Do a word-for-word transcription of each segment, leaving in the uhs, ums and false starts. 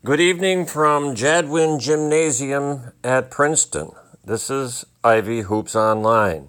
Good evening from Jadwin Gymnasium at Princeton. This is Ivy Hoops Online.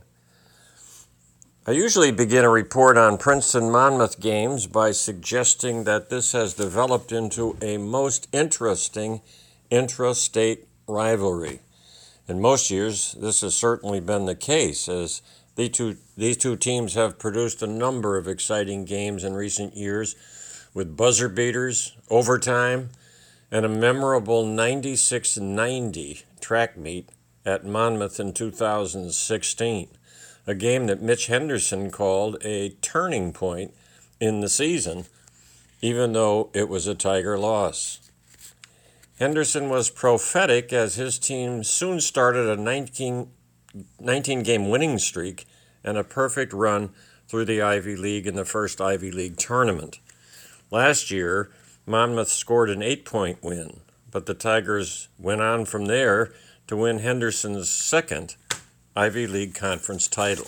I usually begin a report on Princeton-Monmouth games by suggesting that this has developed into a most interesting intra-state rivalry. In most years, this has certainly been the case, as the two, these two teams have produced a number of exciting games in recent years with buzzer beaters, overtime, and a memorable ninety-six ninety track meet at Monmouth in two thousand sixteen, a game that Mitch Henderson called a turning point in the season, even though it was a Tiger loss. Henderson was prophetic as his team soon started a nineteen-game winning streak and a perfect run through the Ivy League in the first Ivy League tournament. Last year, Monmouth scored an eight-point win, but the Tigers went on from there to win Henderson's second Ivy League Conference title.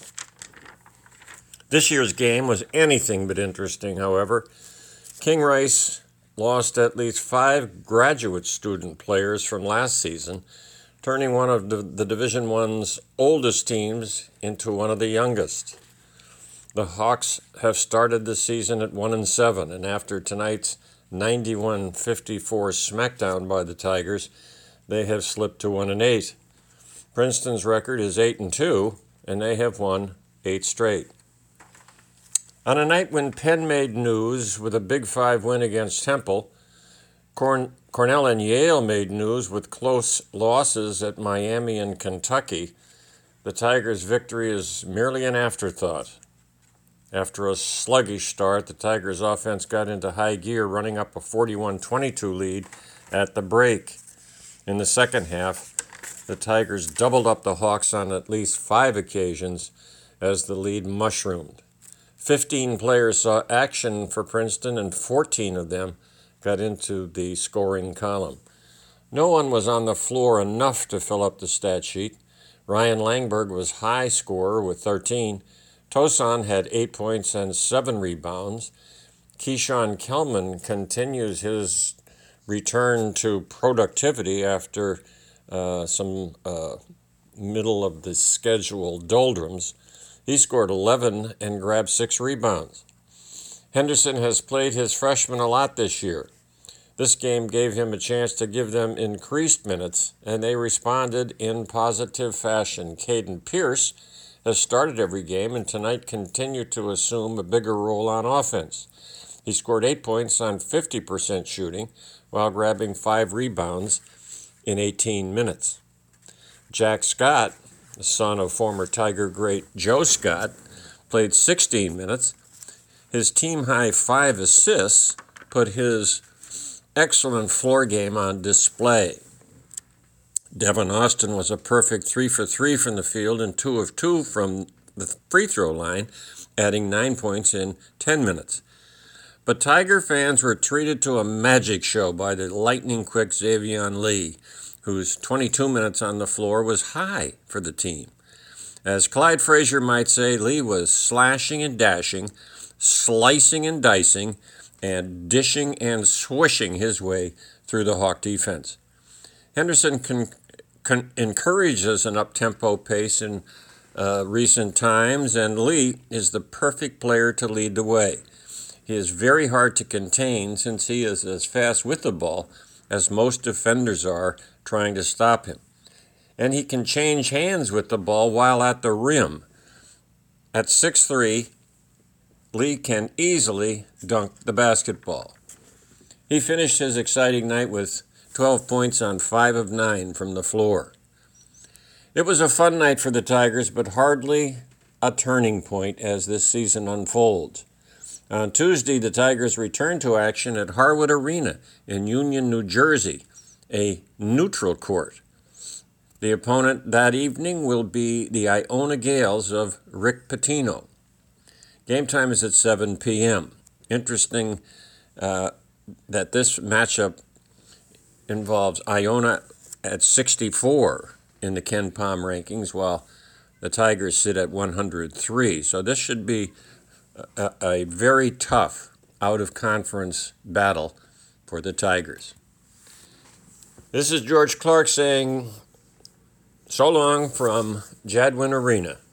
This year's game was anything but interesting, however. King Rice lost at least five graduate student players from last season, turning one of the, the Division I's oldest teams into one of the youngest. The Hawks have started the season at one and seven, and after tonight's ninety-one fifty-four smackdown by the Tigers, they have slipped to one and eight. Princeton's record is eight and two, and they have won eight straight. On a night when Penn made news with a Big Five win against Temple, Corn- Cornell and Yale made news with close losses at Miami and Kentucky, the Tigers' victory is merely an afterthought. After a sluggish start, the Tigers' offense got into high gear, running up a forty-one twenty-two lead at the break. In the second half, the Tigers doubled up the Hawks on at least five occasions as the lead mushroomed. Fifteen players saw action for Princeton, and fourteen of them got into the scoring column. No one was on the floor enough to fill up the stat sheet. Ryan Langberg was high scorer with thirteen. Tosan had eight points and seven rebounds. Keyshawn Kelman continues his return to productivity after uh, some uh, middle-of-the-schedule doldrums. He scored eleven and grabbed six rebounds. Henderson has played his freshmen a lot this year. This game gave him a chance to give them increased minutes, and they responded in positive fashion. Caden Pierce has started every game and tonight continued to assume a bigger role on offense. He scored eight points on fifty percent shooting while grabbing five rebounds in eighteen minutes. Jack Scott, the son of former Tiger great Joe Scott, played sixteen minutes. His team-high five assists put his excellent floor game on display. Devin Austin was a perfect three for three from the field and two of two from the free throw line, adding nine points in ten minutes. But Tiger fans were treated to a magic show by the lightning-quick Xavion Lee, whose twenty-two minutes on the floor was high for the team. As Clyde Frazier might say, Lee was slashing and dashing, slicing and dicing, and dishing and swishing his way through the Hawk defense. Henderson can Con- encourages an up-tempo pace in uh, recent times, and Lee is the perfect player to lead the way. He is very hard to contain since he is as fast with the ball as most defenders are trying to stop him. And he can change hands with the ball while at the rim. At six three, Lee can easily dunk the basketball. He finished his exciting night with twelve points on five of nine from the floor. It was a fun night for the Tigers, but hardly a turning point as this season unfolds. On Tuesday, the Tigers returned to action at Harwood Arena in Union, New Jersey, a neutral court. The opponent that evening will be the Iona Gales of Rick Pitino. Game time is at seven p.m. Interesting uh, that this matchup involves Iona at sixty-four in the Ken Pom rankings, while the Tigers sit at one hundred three. So this should be a, a very tough out-of-conference battle for the Tigers. This is George Clark saying so long from Jadwin Arena.